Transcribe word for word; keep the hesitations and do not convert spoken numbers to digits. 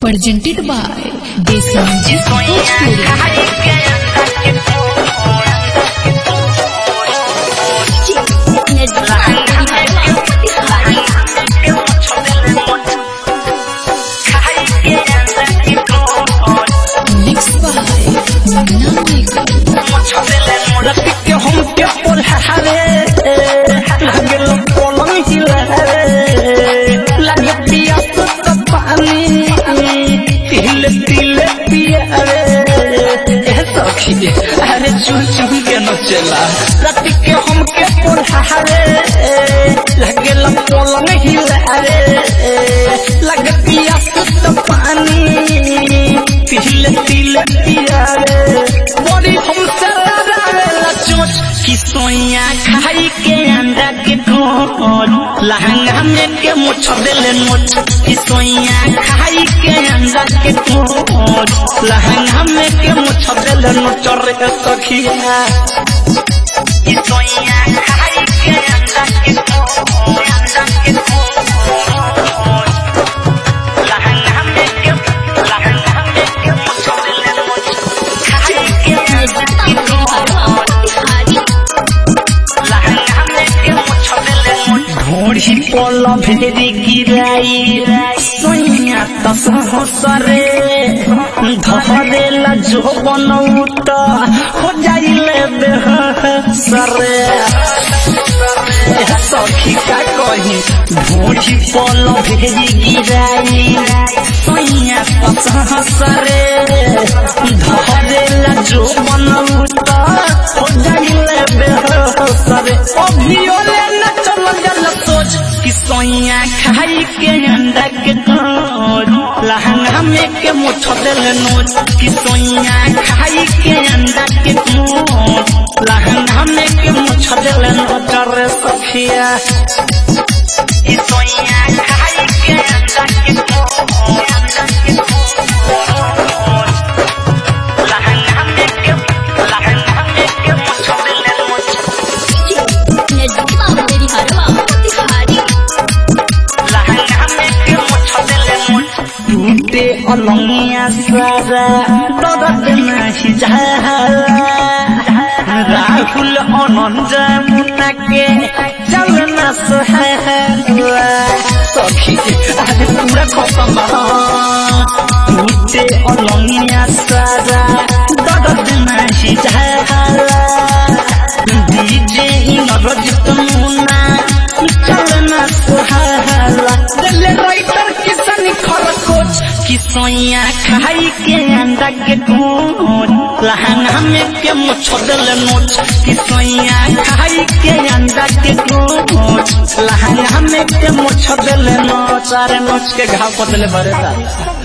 presented by Desi Music mixed by अरे चुन चुन के न चला रात के हमके पढ़ावे लगे लपलंग हिलावे लगे पियास तो पानी तिल तिल पियावे बड़ी हमसे डरावे लचोच कि सोया खाई के अंडा के कोट लहंगा में के मुछ देले नोच कि सोया खाई के अंडा के कोट लहंगा में के मुछ देले नोच रे सखिया कि सोया खाई के अंडा के कोट अंडा के कोट लहंगा में के लहंगा में के मुछ देले नोच खाई के अंडा के कोट ढोड़ी पल भेरी गिराई सोया तसरे धरेला जो बनौट हो जाइले बेहसरे सखी का कही ढोड़ी पल भेरी गिराई सोया तसरे धरेला जो बनौट हो जाइले बेहसरे अभियोले कि सोया खाई के अंडा के कोट लहंगा में के मुछ देले नोच कि सोया खाई के अंडा के कोट लहंगा में के मुछ देले नोच रे सखिया कि सोया खाई के अंडा के कोट अंडा के कोट लहंगा में के लहंगा में के मुछ देले नोच टूटे अलंगिया सारा दर्द नहीं जाला राहुल अनंत मुन्ना के चलना सहारा सखी आज पूरा खत्म टूटे अलंगिया सारा दर्द नहीं जाला डीजे नरजित मुन्ना चलना सहारा दिल राइटर किसान खरकोच कि सोया खाई के अंडा के कोट लहंगा में के मुछ देले नोच कि सोया खाई के अंडा के कोट लहंगा में के मुछ देले नोच अरे नोच के घाव पतले भरे